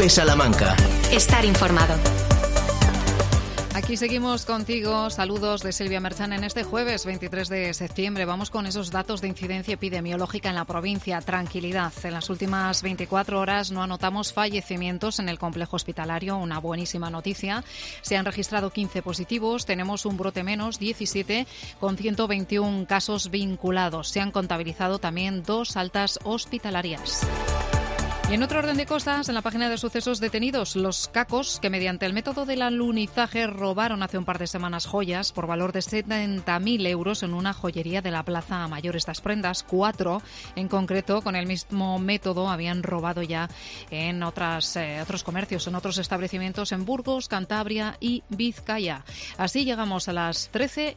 COPE Salamanca. Estar informado. Aquí seguimos contigo. Saludos de Silvia Merchan en este jueves 23 de septiembre. Vamos con esos datos de incidencia epidemiológica en la provincia. Tranquilidad. En las últimas 24 horas no anotamos fallecimientos en el complejo hospitalario. Una buenísima noticia. Se han registrado 15 positivos. Tenemos un brote menos, 17, con 121 casos vinculados. Se han contabilizado también 2 altas hospitalarias. Y en otro orden de cosas, en la página de sucesos, detenidos los cacos que mediante el método del alunizaje robaron hace un par de semanas joyas por valor de 70.000 euros en una joyería de la Plaza Mayor. Estas prendas, 4 en concreto, con el mismo método habían robado ya en otros comercios, en otros establecimientos en Burgos, Cantabria y Vizcaya. Así llegamos a las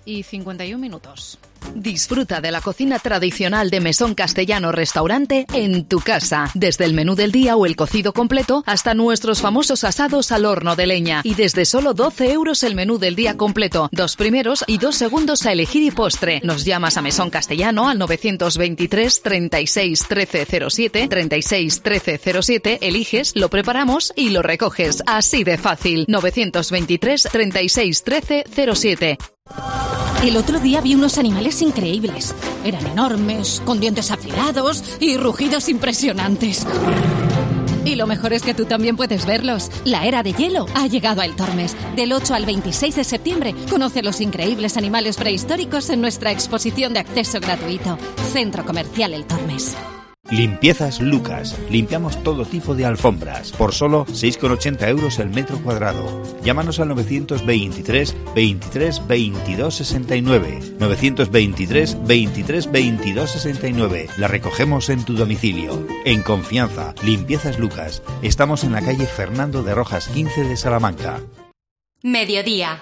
13:51. Disfruta de la cocina tradicional de Mesón Castellano Restaurante en tu casa. Desde el menú del día o el cocido completo hasta nuestros famosos asados al horno de leña. Y desde solo 12 euros el menú del día completo. 2 primeros y 2 segundos a elegir y postre. Nos llamas a Mesón Castellano al 923 36 13 07, 36 13 07, eliges, lo preparamos y lo recoges. Así de fácil. 923 36 13 07. El otro día vi unos animales increíbles. Eran enormes, con dientes afilados y rugidos impresionantes. Y lo mejor es que tú también puedes verlos. La era de hielo ha llegado a El Tormes. Del 8 al 26 de septiembre, conoce los increíbles animales prehistóricos en nuestra exposición de acceso gratuito. Centro Comercial El Tormes. Limpiezas Lucas. Limpiamos todo tipo de alfombras por solo 6,80 euros el metro cuadrado. Llámanos al 923 23 22 69. 923 23 22 69. La recogemos en tu domicilio. En confianza. Limpiezas Lucas. Estamos en la calle Fernando de Rojas 15 de Salamanca. Mediodía.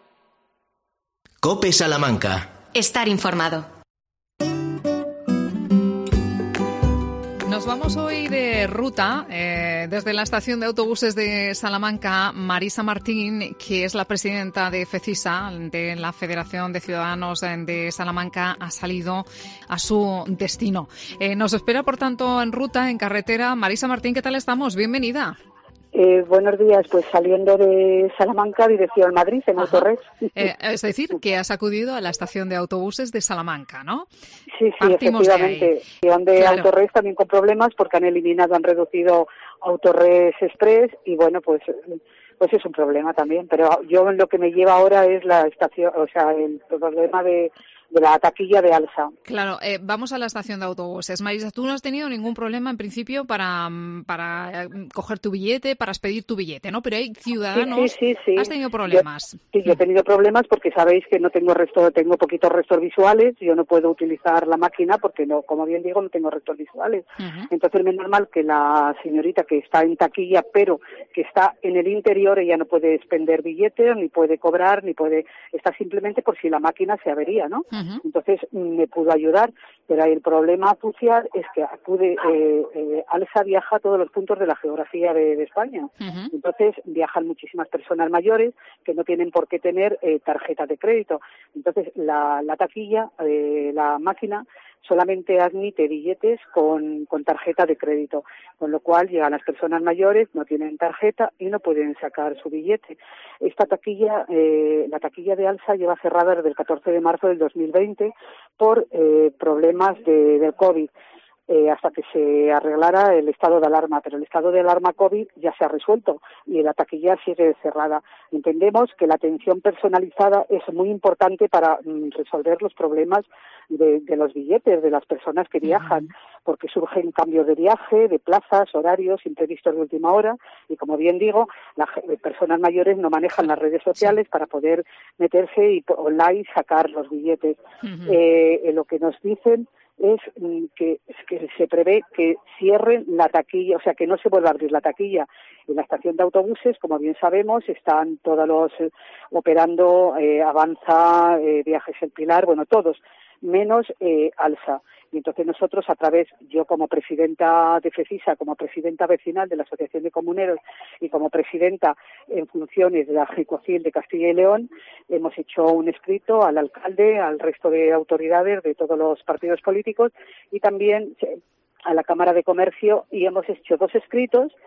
COPE Salamanca. Estar informado. Nos vamos hoy de ruta desde la estación de autobuses de Salamanca. Marisa Martín, que es la presidenta de FECISA, de la Federación de Ciudadanos de Salamanca, ha salido a su destino. Nos espera, por tanto, en ruta, en carretera. Marisa Martín, ¿qué tal estamos? Bienvenida. Buenos días, pues saliendo de Salamanca, dirección Madrid, en Autorres. Es decir, que has acudido a la estación de autobuses de Salamanca, ¿no? Sí, Partimos efectivamente. De claro. Autorres también con problemas porque han reducido Autorres Express y bueno, pues es un problema también. Pero yo lo que me lleva ahora es la estación, o sea, el problema de la taquilla de Alsa. Claro, vamos a la estación de autobuses. Marisa, tú no has tenido ningún problema en principio para coger tu billete, para expedir tu billete, ¿no? Pero hay ciudadanos... Sí. ¿Has tenido problemas? Yo he tenido problemas porque sabéis que no tengo tengo poquitos restos visuales, yo no puedo utilizar la máquina porque no, como bien digo, no tengo restos visuales. Uh-huh. Entonces es normal que la señorita que está en taquilla, pero que está en el interior, ella no puede expender billetes, ni puede cobrar, está simplemente por si la máquina se avería, ¿no? Uh-huh. Entonces me pudo ayudar, pero el problema crucial es que Alsa viaja a todos los puntos de la geografía de España. Uh-huh. Entonces viajan muchísimas personas mayores que no tienen por qué tener tarjeta de crédito. Entonces la taquilla, la máquina, solamente admite billetes con tarjeta de crédito, con lo cual llegan las personas mayores, no tienen tarjeta y no pueden sacar su billete. Esta taquilla, la taquilla de Alsa lleva cerrada desde el 14 de marzo del 2020 por problemas del COVID. Hasta que se arreglara el estado de alarma, pero el estado de alarma COVID ya se ha resuelto y la taquilla sigue cerrada. Entendemos que la atención personalizada es muy importante para resolver los problemas de los billetes, de las personas que viajan, porque surgen cambios de viaje, de plazas, horarios imprevistos de última hora y, como bien digo, las personas mayores no manejan las redes sociales para poder meterse y online sacar los billetes. Lo que nos dicen es que se prevé que cierren la taquilla, o sea, que no se vuelva a abrir la taquilla. En la estación de autobuses, como bien sabemos, están todos los operando, Avanza, Viajes El Pilar, bueno, todos, menos Alsa. Y entonces nosotros, yo como presidenta de FECISA, como presidenta vecinal de la Asociación de Comuneros y como presidenta en funciones de la Agencocil de Castilla y León, hemos hecho un escrito al alcalde, al resto de autoridades de todos los partidos políticos y también a la Cámara de Comercio y hemos hecho 2 escritos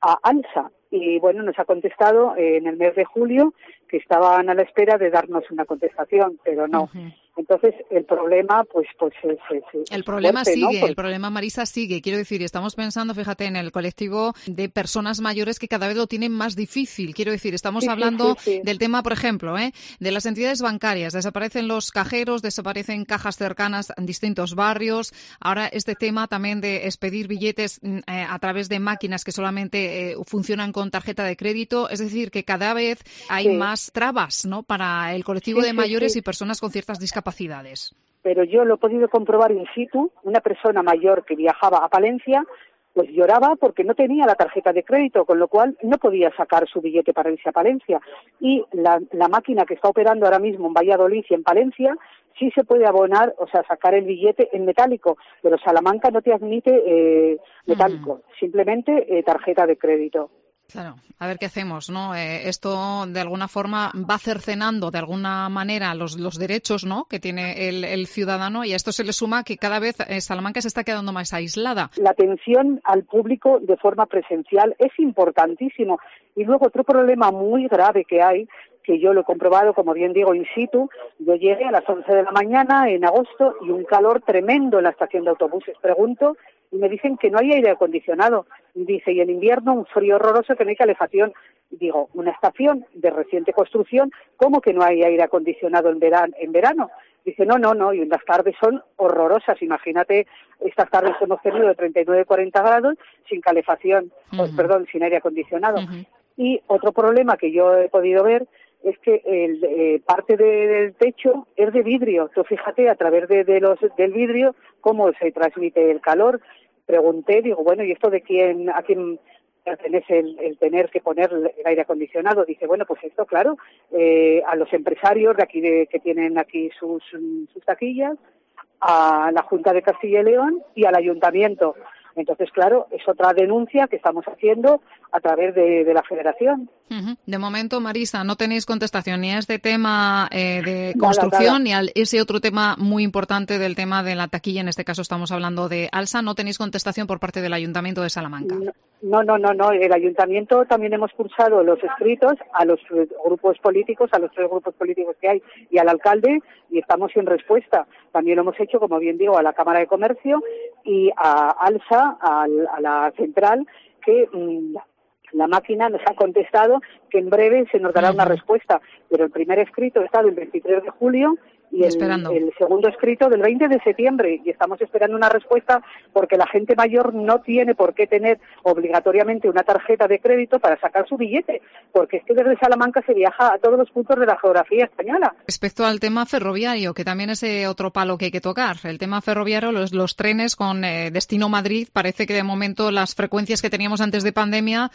a ALSA. Y bueno, nos ha contestado en el mes de julio que estaban a la espera de darnos una contestación, pero no. Uh-huh. Entonces, el problema, pues es el problema fuerte, sigue, ¿no? El problema, Marisa, sigue. Quiero decir, estamos pensando, fíjate, en el colectivo de personas mayores que cada vez lo tienen más difícil. Quiero decir, estamos hablando del tema, por ejemplo, de las entidades bancarias. Desaparecen los cajeros, desaparecen cajas cercanas en distintos barrios. Ahora, este tema también de expedir billetes a través de máquinas que solamente funcionan con tarjeta de crédito. Es decir, que cada vez hay más trabas, ¿no?, para el colectivo de mayores y personas con ciertas discapacidades. Pero yo lo he podido comprobar in situ. Una persona mayor que viajaba a Palencia pues lloraba porque no tenía la tarjeta de crédito, con lo cual no podía sacar su billete para irse a Palencia. Y la máquina que está operando ahora mismo en Valladolid y en Palencia sí se puede abonar, o sea, sacar el billete en metálico, pero Salamanca no te admite metálico, simplemente tarjeta de crédito. Claro, a ver qué hacemos, ¿no? Esto de alguna forma va cercenando de alguna manera los derechos, ¿no?, que tiene el ciudadano, y a esto se le suma que cada vez Salamanca se está quedando más aislada. La atención al público de forma presencial es importantísimo. Y luego otro problema muy grave que hay, que yo lo he comprobado, como bien digo, in situ. Yo llegué a las 11 de la mañana en agosto y un calor tremendo en la estación de autobuses. Pregunto y me dicen que no hay aire acondicionado. Dice, y en invierno un frío horroroso que no hay calefacción. Digo, una estación de reciente construcción, ¿cómo que no hay aire acondicionado en verano? Dice, no, y las tardes son horrorosas. Imagínate, estas tardes hemos tenido de 39, 40 grados sin calefacción, sin aire acondicionado. Uh-huh. Y otro problema que yo he podido ver es que parte del techo es de vidrio. Tú fíjate, a través del vidrio, cómo se transmite el calor. Pregunté, digo, bueno, ¿y esto de a quién pertenece el tener que poner el aire acondicionado? Dice, bueno, pues esto, claro, a los empresarios de aquí que tienen aquí sus taquillas, a la Junta de Castilla y León y al Ayuntamiento. Entonces, claro, es otra denuncia que estamos haciendo a través de la Federación. Uh-huh. De momento, Marisa, no tenéis contestación ni a este tema de construcción, ni a ese otro tema muy importante del tema de la taquilla. En este caso estamos hablando de ALSA. No tenéis contestación por parte del Ayuntamiento de Salamanca. No. El Ayuntamiento también hemos cursado los escritos a los grupos políticos, a los 3 grupos políticos que hay y al alcalde, y estamos sin respuesta. También lo hemos hecho, como bien digo, a la Cámara de Comercio y a ALSA, a la central, que la máquina nos ha contestado que en breve se nos dará una respuesta. Pero el primer escrito está del 23 de julio y el segundo escrito del 20 de septiembre, y estamos esperando una respuesta porque la gente mayor no tiene por qué tener obligatoriamente una tarjeta de crédito para sacar su billete, porque es que desde Salamanca se viaja a todos los puntos de la geografía española. Respecto al tema ferroviario, que también es otro palo que hay que tocar, el tema ferroviario, los trenes con destino Madrid, parece que de momento las frecuencias que teníamos antes de pandemia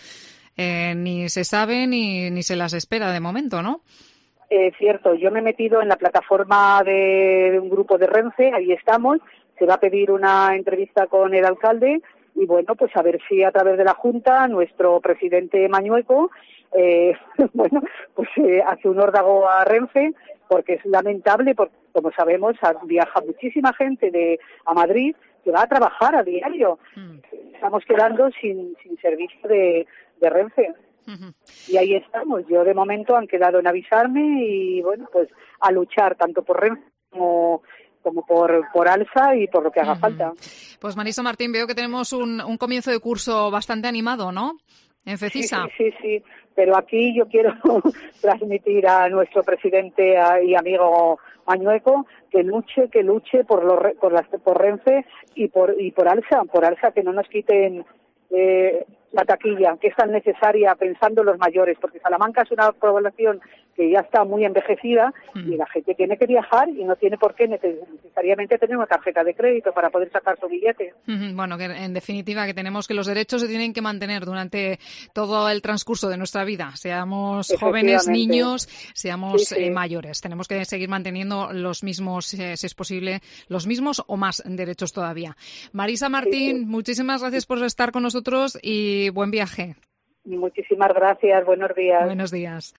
ni se saben ni se las espera de momento, ¿no? Cierto, yo me he metido en la plataforma de un grupo de Renfe, ahí estamos, se va a pedir una entrevista con el alcalde y bueno, pues a ver si a través de la Junta nuestro presidente Mañueco hace un órdago a Renfe, porque es lamentable, porque como sabemos viaja muchísima gente a Madrid que va a trabajar a diario. Estamos quedando sin servicio de Renfe. Uh-huh. Y ahí estamos. Yo de momento han quedado en avisarme y bueno, pues a luchar tanto por Renfe como por ALSA y por lo que haga falta. Pues Marisa Martín, veo que tenemos un comienzo de curso bastante animado, ¿no?, en Cecisa. Sí, pero aquí yo quiero transmitir a nuestro presidente y amigo Mañueco que luche por Renfe y por ALSA, que no nos quiten la taquilla, que es tan necesaria pensando en los mayores, porque Salamanca es una población que ya está muy envejecida y la gente tiene que viajar y no tiene por qué necesariamente tener una tarjeta de crédito para poder sacar su billete. Bueno, que en definitiva que tenemos que los derechos se tienen que mantener durante todo el transcurso de nuestra vida, seamos jóvenes, niños, seamos mayores. Tenemos que seguir manteniendo los mismos, si es posible, los mismos o más derechos todavía. Marisa Martín, muchísimas gracias por estar con nosotros y buen viaje. Muchísimas gracias, buenos días. Buenos días.